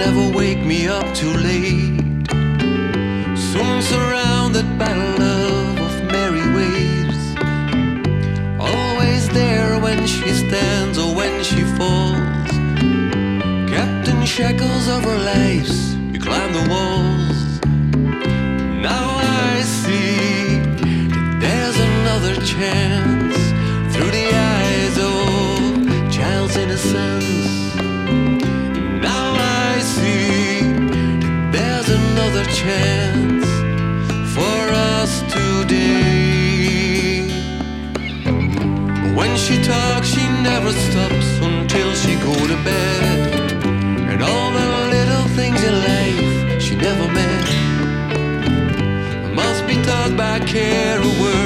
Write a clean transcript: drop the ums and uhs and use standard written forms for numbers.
never wake me up too late. Soon surrounded by love of merry waves, always there when she stands or when she falls. Kept in shackles of our lives, we climb the walls. Now I see that there's another chance through the eyes of child's innocence. Now I see that there's another chance for us today. When she talks, she never stops until she go to bed. And all the little things in life she never met must be taught by care or word.